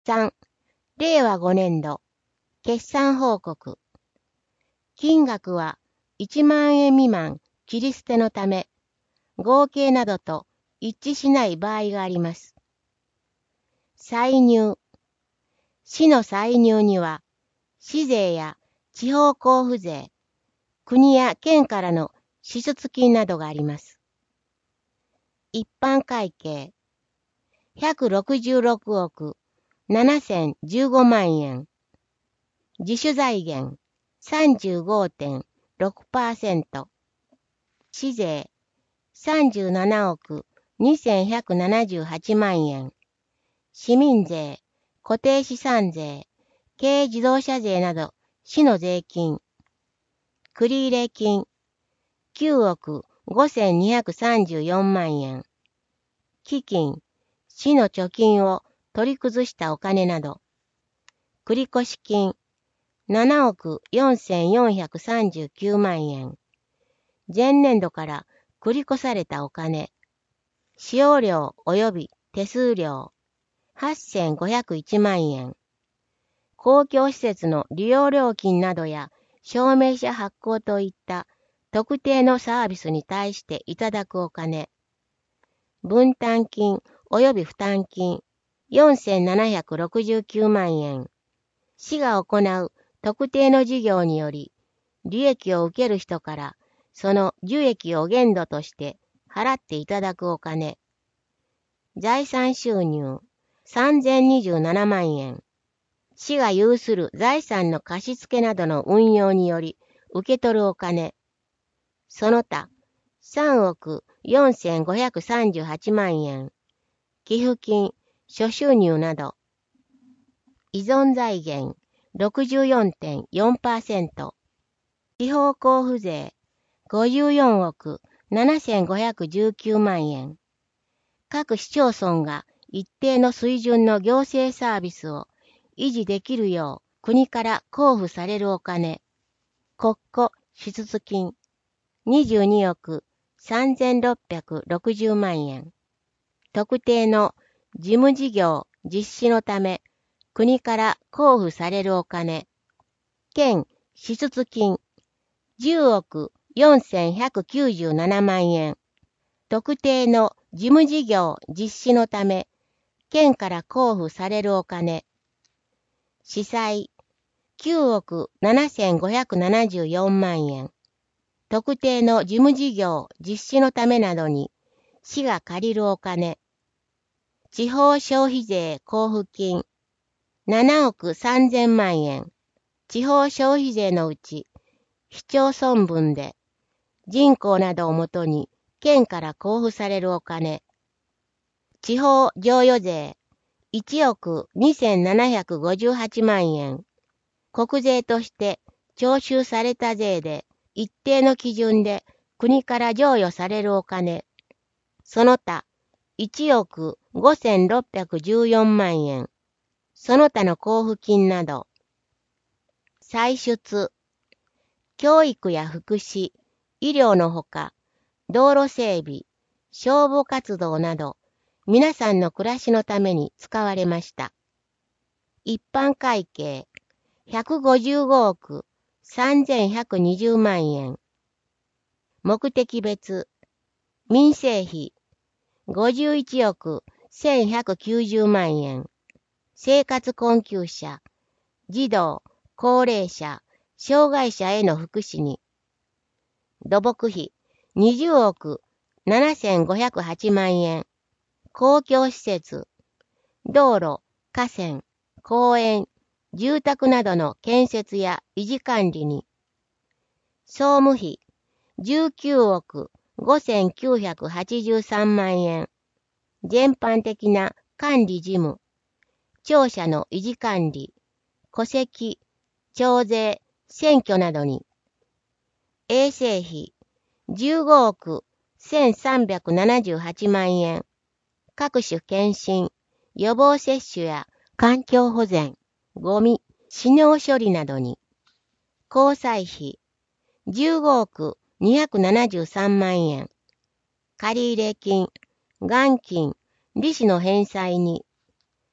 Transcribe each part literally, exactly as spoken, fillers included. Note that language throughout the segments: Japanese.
さん、れいわごねんど、決算報告。金額はいちまんえん未満、切り捨てのため、合計などと一致しない場合があります。歳入。市の歳入には、市税や地方交付税、国や県からの支出金などがあります。一般会計。ひゃくろくじゅうろくおくななせんじゅうごまんえん。自主財源 さんじゅうごてんろくパーセント。市税さんじゅうななおくにせんひゃくななじゅうはちまんえん。市民税、固定資産税、軽自動車税など市の税金。繰入金きゅうおくごせんにひゃくさんじゅうよんまんえん。基金、市の貯金を取り崩したお金など。繰越金ななおくよんせんよんひゃくさんじゅうきゅうまんえん。前年度から繰り越されたお金。使用料及び手数料はっせんごひゃくいちまんえん。公共施設の利用料金などや証明書発行といった特定のサービスに対していただくお金。分担金及び負担金よんせんななひゃくろくじゅうきゅうまんえん。市が行う特定の事業により、利益を受ける人からその受益を限度として払っていただくお金。財産収入さんぜんにじゅうななまんえん。市が有する財産の貸付などの運用により受け取るお金。その他さんおくよんせんごひゃくさんじゅうはちまんえん。寄付金、諸収入など。依存財源 ろくじゅうよんてんよんパーセント。地方交付税ごじゅうよんおくななせんごひゃくじゅうきゅうまんえん。各市町村が一定の水準の行政サービスを維持できるよう国から交付されるお金。国庫支出金にじゅうにおくさんぜんろっぴゃくろくじゅうまんえん。特定の事務事業実施のため国から交付されるお金。県支出金じゅうおくよんせんひゃくきゅうじゅうななまんえん。特定の事務事業実施のため、県から交付されるお金。市債きゅうおくななせんごひゃくななじゅうよんまんえん。特定の事務事業実施のためなどに、市が借りるお金。地方消費税交付金ななおくさんぜんまんえん。地方消費税のうち、市町村分で、人口などをもとに県から交付されるお金。地方譲与税いちおくにせんななひゃくごじゅうはちまんえん。国税として徴収された税で一定の基準で国から譲与されるお金。その他いちおくごせんろっぴゃくじゅうよんまんえん。その他の交付金など。歳出。教育や福祉、医療のほか、道路整備、消防活動など、皆さんの暮らしのために使われました。一般会計、ひゃくごじゅうごおくさんぜんひゃくにじゅうまんえん。目的別、民生費、ごじゅういちおくせんひゃくきゅうじゅうまんえん。生活困窮者、児童、高齢者、障害者への福祉に。土木費、にじゅうおくななせんごひゃくはちまんえん。公共施設、道路、河川、公園、住宅などの建設や維持管理に。総務費、じゅうきゅうおくごせんきゅうひゃくはちじゅうさんまんえん。全般的な管理事務、庁舎の維持管理、戸籍、徴税、選挙などに。衛生費、じゅうごおくせんさんびゃくななじゅうはちまんえん。各種検診、予防接種や環境保全、ゴミ、死尿処理などに。交際費、じゅうごおくにひゃくななじゅうさんまんえん。借入金、元金、利子の返済に。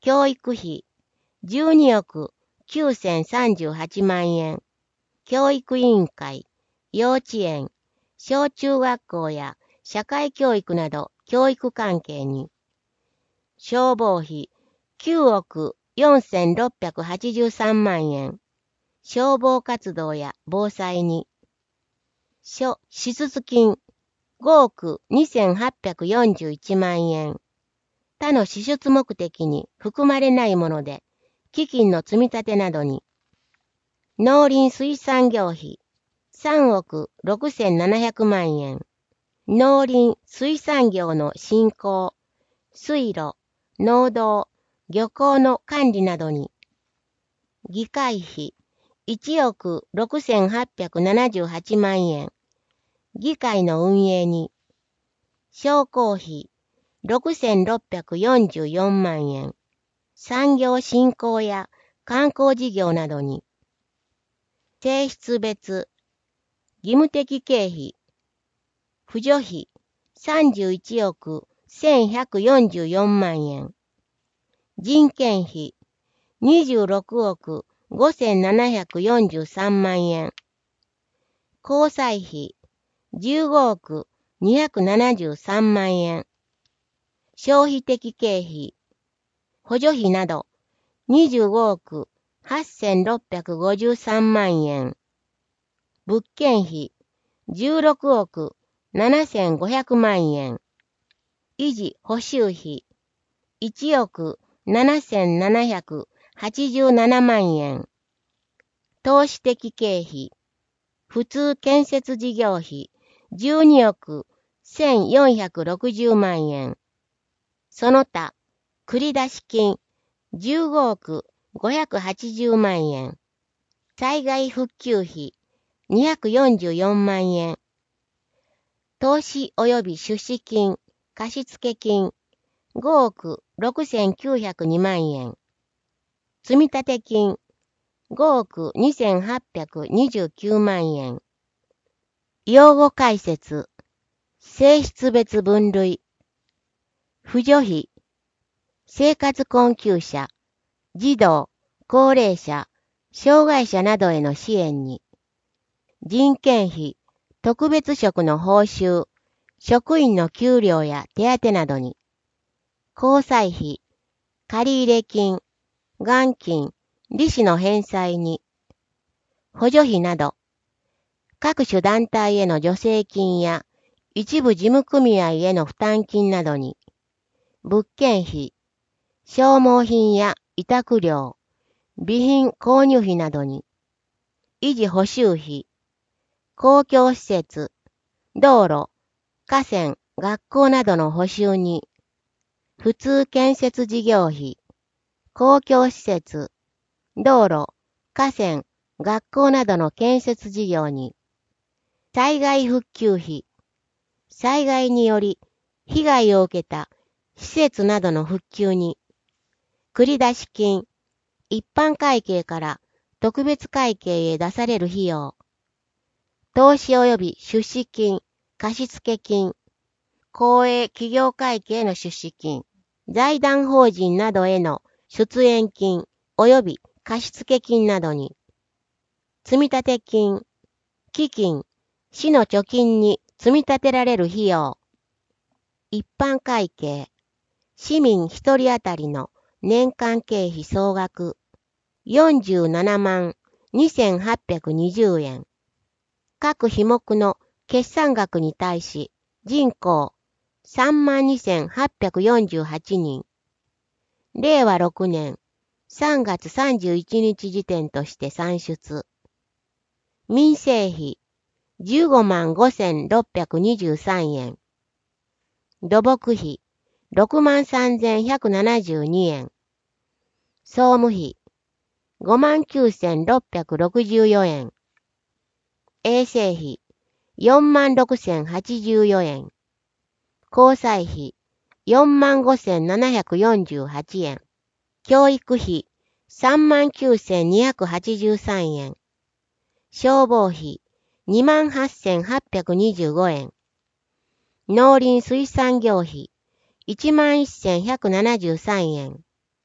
教育費じゅうにおくきゅうせんさんじゅうはちまんえん。教育委員会、幼稚園、小中学校や社会教育など教育関係に。消防費きゅうおくよんせんろっぴゃくはちじゅうさんまんえん。消防活動や防災に。諸支出金ごおくにせんはっぴゃくよんじゅういちまんえん。他の支出目的に含まれないもので、基金の積み立てなどに。農林水産業費さんおくろくせんななひゃくまんえん。農林水産業の振興、水路、農道、漁港の管理などに。議会費いちおくろくせんはっぴゃくななじゅうはちまんえん。議会の運営に。商工費ろくせんろっぴゃくよんじゅうよんまんえん。産業振興や観光事業などに。性質別、義務的経費、扶助費さんじゅういちおくせんひゃくよんじゅうよんまんえん。人件費にじゅうろくおくごせんななひゃくよんじゅうさんまんえん。交際費じゅうごおくにひゃくななじゅうさんまんえん。消費的経費、補助費などにじゅうごおくはっせんろっぴゃくごじゅうさんまんえん。物件費じゅうろくおくななせんごひゃくまんえん。維持補修費いちおくななせんななひゃくはちじゅうななまんえん。投資的経費、普通建設事業費じゅうにおくせんよんひゃくろくじゅうまんえん。その他、繰出金じゅうごおくごひゃくはちじゅうまんえん。災害復旧費にひゃくよんじゅうよんまんえん。投資及び出資金、貸付金ごおくろくせんきゅうひゃくにまんえん。積立金ごおくにせんはっぴゃくにじゅうきゅうまんえん。用語解説。性質別分類。扶助費。生活困窮者、児童、高齢者、障害者などへの支援に。人件費、特別職の報酬、職員の給料や手当などに。交際費、借入金、元金、利子の返済に。補助費など。各種団体への助成金や一部事務組合への負担金などに。物件費、消耗品や委託料、備品購入費などに。維持補修費、公共施設、道路、河川、学校などの補修に。普通建設事業費、公共施設、道路、河川、学校などの建設事業に。災害復旧費、災害により被害を受けた施設などの復旧に。繰出金、一般会計から特別会計へ出される費用。投資及び出資金、貸付金、公営企業会計の出資金、財団法人などへの出演金及び貸付金などに。積立金、基金、市の貯金に積み立てられる費用。一般会計、市民一人当たりの年間経費総額よんじゅうななまんにせんはっぴゃくにじゅうえん。各費目の決算額に対し人口さんまんにせんはっぴゃくよんじゅうはちにん。れいわろくねんさんがつさんじゅういちにち時点として算出。民生費じゅうごまんごせんろっぴゃくにじゅうさんえん。土木費ろくまんさんぜんひゃくななじゅうにえん。総務費ごまんきゅうせんろっぴゃくろくじゅうよえん。衛生費よんまんろくせんはちじゅうよえん。交際費よんまんごせんななひゃくよんじゅうはちえん。教育費さんまんきゅうせんにひゃくはちじゅうさんえん。消防費にまんはっせんはっぴゃくにじゅうごえん。農林水産業費いちまんせんひゃくななじゅうさんえん。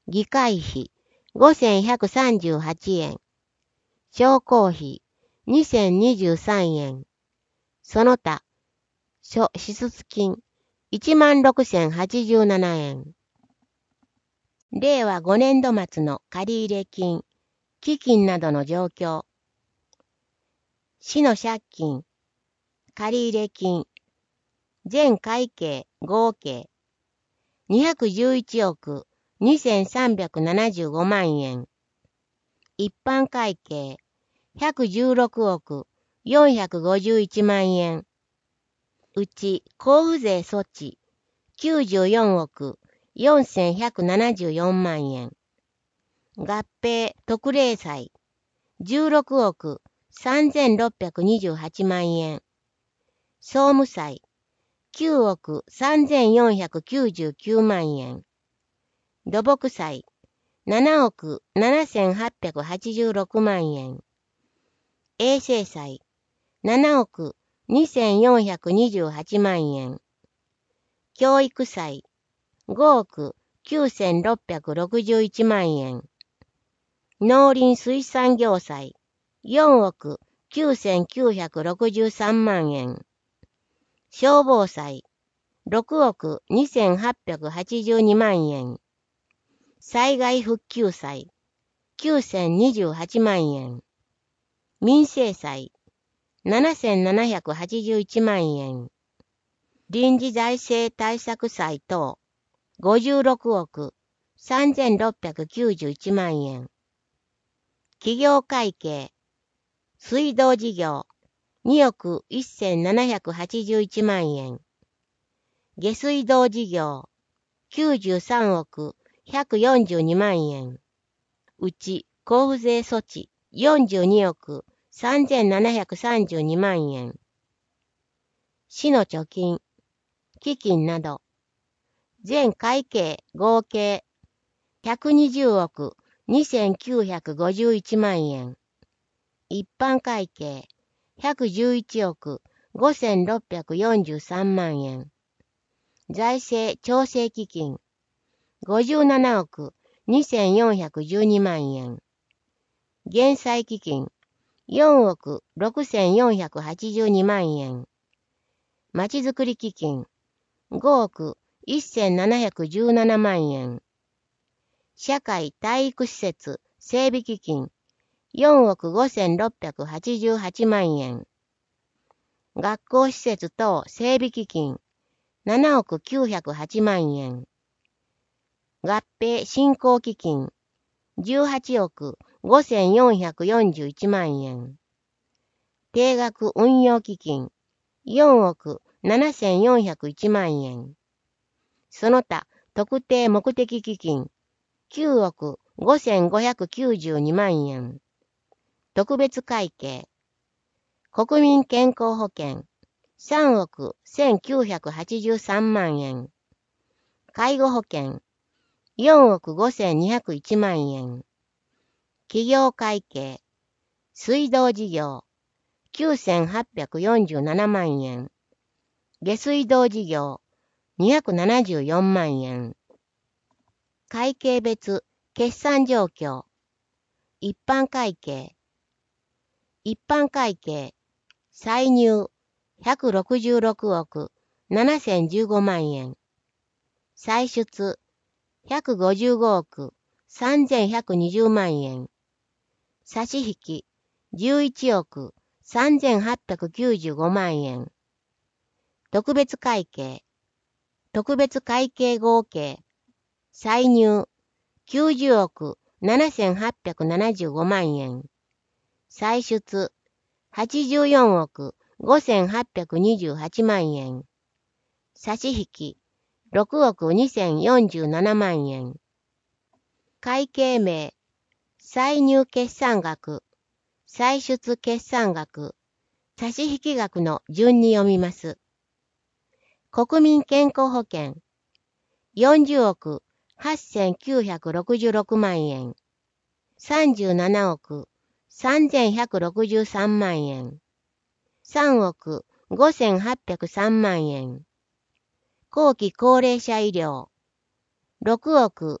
議会費ごせんひゃくさんじゅうはちえん、商工費にせんにじゅうさんえん、その他、諸支出金いちまんろくせんはちじゅうななえん。れいわごねんど末の借入金、基金などの状況。市の借金、借入金、全会計合計にひゃくじゅういちおくにせんさんびゃくななじゅうごまんえん。一般会計ひゃくじゅうろくおくよんひゃくごじゅういちまんえん。うち交付税措置きゅうじゅうよんおくよんせんひゃくななじゅうよんまんえん。合併特例債じゅうろくおくさんぜんろっぴゃくにじゅうはちまんえん。総務債きゅうおくさんぜんよんひゃくきゅうじゅうきゅうまんえん。土木債ななおくななせんはっぴゃくはちじゅうろくまんえん。衛生債ななおくにせんよんひゃくにじゅうはちまんえん。教育債ごおくきゅうせんろっぴゃくろくじゅういちまんえん。農林水産業債よんおくきゅうせんきゅうひゃくろくじゅうさんまんえん。消防債ろくおくにせんはっぴゃくはちじゅうにまんえん。災害復旧債きゅうせんにじゅうはちまんえん。民生債ななせんななひゃくはちじゅういちまんえん。臨時財政対策債等ごじゅうろくおくさんぜんろっぴゃくきゅうじゅういちまんえん。企業会計水道事業におくせんななひゃくはちじゅういちまんえん。下水道事業きゅうじゅうさんおくひゃくよんじゅうにまんえん。うち交付税措置よんじゅうにおくさんぜんななひゃくさんじゅうにまんえん。市の貯金、基金など、全会計合計ひゃくにじゅうおくにせんきゅうひゃくごじゅういちまんえん。一般会計ひゃくじゅういちおくごせんろっぴゃくよんじゅうさんまんえん。財政調整基金ごじゅうななおくにせんよんひゃくじゅうにまんえん。減債基金よんおくろくせんよんひゃくはちじゅうにまんえん。まちづくり基金ごおくせんななひゃくじゅうななまんえん。社会体育施設整備基金よんおくごせんろっぴゃくはちじゅうはちまんえん。学校施設等整備基金ななおくきゅうひゃくはちまんえん。合併振興基金じゅうはちおくごせんよんひゃくよんじゅういちまんえん。定額運用基金よんおくななせんよんひゃくいちまんえん。その他特定目的基金きゅうおくごせんごひゃくきゅうじゅうにまんえん。特別会計国民健康保険さんおくせんきゅうひゃくはちじゅうさんまんえん。介護保険よんおくごせんにひゃくいちまんえん。企業会計水道事業きゅうせんはっぴゃくよんじゅうななまんえん。下水道事業にひゃくななじゅうよんまんえん。会計別決算状況一般会計一般会計歳入ひゃくろくじゅうろくおくななせんじゅうごまんえん。歳出ひゃくごじゅうごおくさんぜんひゃくにじゅうまんえん。差し引きじゅういちおくさんぜんはっぴゃくきゅうじゅうごまんえん。特別会計特別会計合計歳入きゅうじゅうおくななせんはっぴゃくななじゅうごまんえん。歳出はちじゅうよんおくごせんはっぴゃくにじゅうはちまんえん。差し引きろくおくにせんよんじゅうななまんえん。会計名歳入決算額歳出決算額差し引き額の順に読みます。国民健康保険よんじゅうおくはっせんきゅうひゃくろくじゅうろくまんえん。さんじゅうななおくさんぜんひゃくろくじゅうさんまんえん。さんおくごせんはっぴゃくさんまんえん。後期高齢者医療ろくおく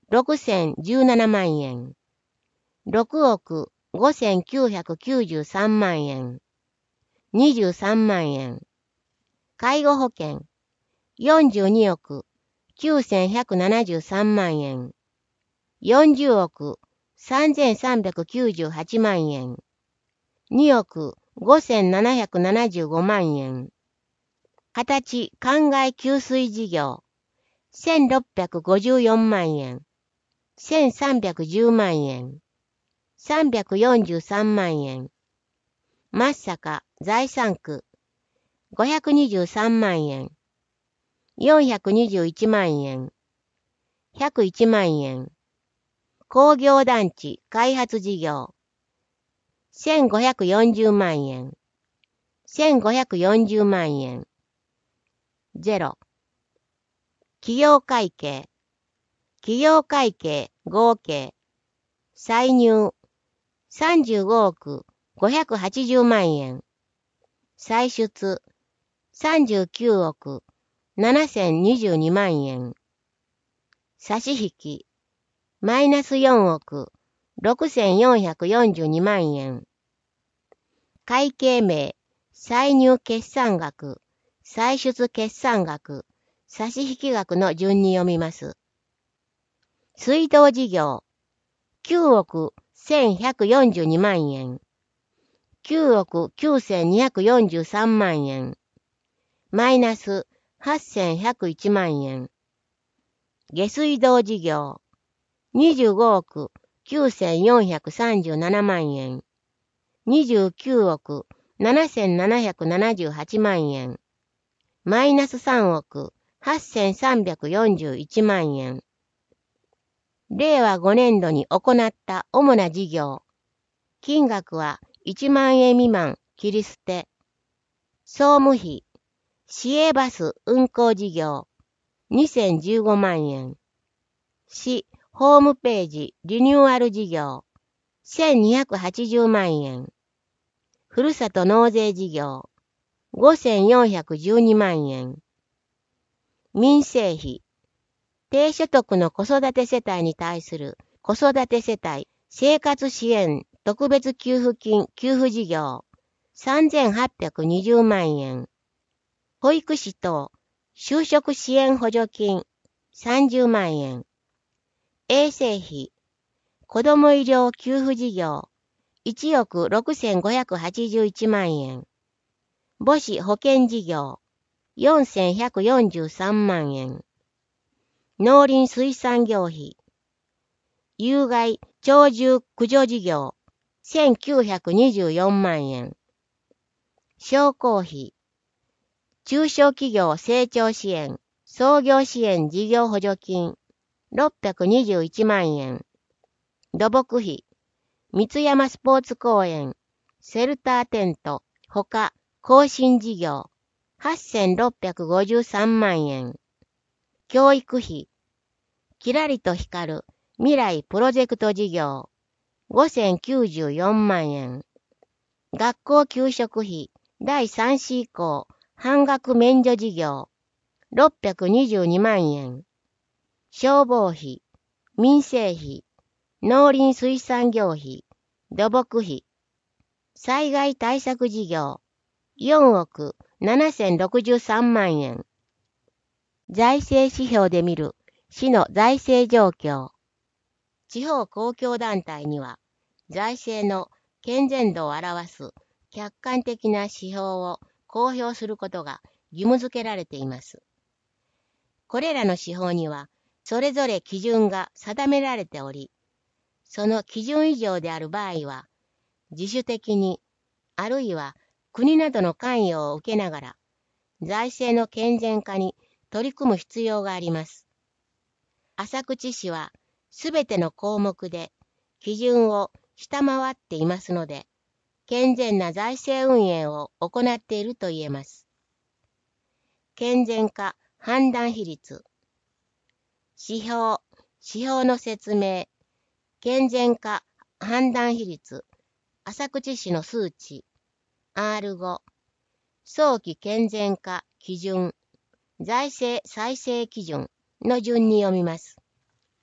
ろくせんじゅうななまんえん。ろくおくごせんきゅうひゃくきゅうじゅうさんまんえん。にじゅうさんまんえん。介護保険よんじゅうにおくきゅうせんひゃくななじゅうさんまんえん。よんじゅうおくさんぜんさんびゃくきゅうじゅうはちまんえん。におくごせんななひゃくななじゅうごまんえん。形灌漑給水事業せんろっぴゃくごじゅうよんまんえん。せんさんびゃくじゅうまんえん。さんびゃくよんじゅうさんまんえん。松阪財産区ごひゃくにじゅうさんまんえん。よんひゃくにじゅういちまんえん。ひゃくいちまんえん。工業団地開発事業せんごひゃくよんじゅうまんえん。せんごひゃくよんじゅうまんえん。ゼロ。企業会計。企業会計合計。歳入。さんじゅうごおくごひゃくはちじゅうまんえん。歳出。さんじゅうきゅうおくななせんにじゅうにまんえん。差し引き。マイナスよんおくろくせんよんひゃくよんじゅうにまんえん。会計名。歳入決算額。歳出決算額。差し引き額の順に読みます。水道事業。きゅうおくせんひゃくよんじゅうにまんえん。きゅうおくきゅうせんにひゃくよんじゅうさんまんえん。マイナスはっせんひゃくいちまんえん。下水道事業。にじゅうごおくきゅうせんよんひゃくさんじゅうななまんえん。にじゅうきゅうおくななせんななひゃくななじゅうはちまんえん。マイナスさんおくはっせんさんびゃくよんじゅういちまんえん。れいわごねんどに行った主な事業。金額はいちまんえん未満切り捨て。総務費。市営バス運行事業。にせんじゅうごまんえん。市ホームページリニューアル事業。せんにひゃくはちじゅうまんえん。ふるさと納税事業。ごせんよんひゃくじゅうにまんえん。民生費。低所得の子育て世帯に対する子育て世帯生活支援特別給付金給付事業。さんぜんはっぴゃくにじゅうまんえん。保育士等就職支援補助金さんじゅうまんえん。衛生費。子ども医療給付事業いちおくろくせんごひゃくはちじゅういちまんえん。母子保険事業よんせんひゃくよんじゅうさんまんえん。農林水産業費。有害鳥獣駆除事業せんきゅうひゃくにじゅうよんまんえん。商工費。中小企業成長支援創業支援事業補助金ろっぴゃくにじゅういちまんえん。土木費。三山スポーツ公園シェルターテントほか更新事業はっせんろっぴゃくごじゅうさんまんえん。教育費。きらりと光る未来プロジェクト事業ごせんきゅうじゅうよんまんえん。学校給食費だいさん子以降半額免除事業ろっぴゃくにじゅうにまんえん。消防費、民生費、農林水産業費、土木費。災害対策事業よんおくななせんろくじゅうさんまんえん。財政指標で見る市の財政状況。地方公共団体には財政の健全度を表す客観的な指標を公表することが義務付けられています。これらの指標にはそれぞれ基準が定められており、その基準以上である場合は自主的にあるいは国などの関与を受けながら財政の健全化に取り組む必要があります。浅口市はすべての項目で基準を下回っていますので、健全な財政運営を行っていると言えます。健全化判断比率。指標、指標の説明。健全化判断比率。浅口市の数値。アールご。早期健全化基準。財政再生基準の順に読みます。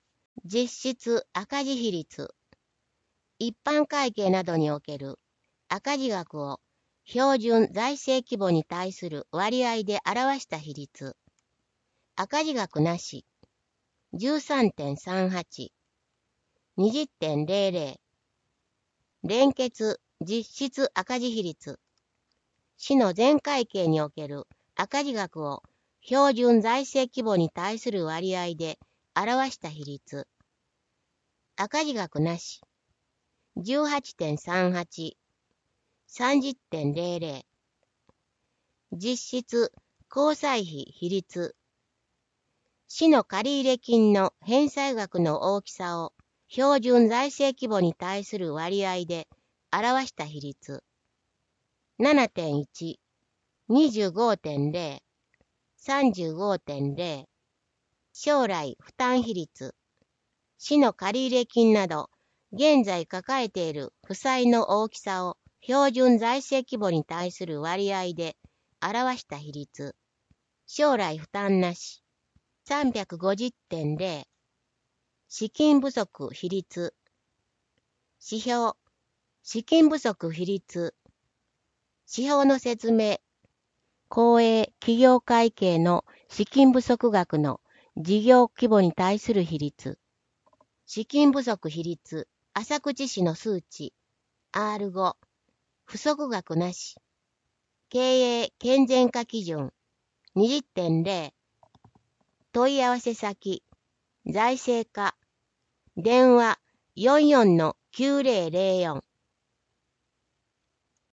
実質赤字比率。一般会計などにおける赤字額を標準財政規模に対する割合で表した比率。赤字額なし。じゅうさんてんさんはち。にじゅってんぜろぜろ。連結実質赤字比率。市の全会計における赤字額を標準財政規模に対する割合で表した比率。赤字額なし。じゅうはちてんさんはち。さんじゅってんぜろぜろ。実質交際費比率。市の借入金の返済額の大きさを標準財政規模に対する割合で表した比率。ななてんいち、にじゅうごてんぜろ、さんじゅうごてんぜろ。将来負担比率。市の借入金など、現在抱えている負債の大きさを標準財政規模に対する割合で表した比率。将来負担なし。さんびゃくごじゅってんぜろ。資金不足比率。指標。資金不足比率。指標の説明。公営企業会計の資金不足額の事業規模に対する比率。資金不足比率。浅口市の数値。アールご。不足額なし。経営健全化基準。にじゅってんぜろ。問い合わせ先。財政課。電話 よんじゅうよんのきゅうぜろぜろよん。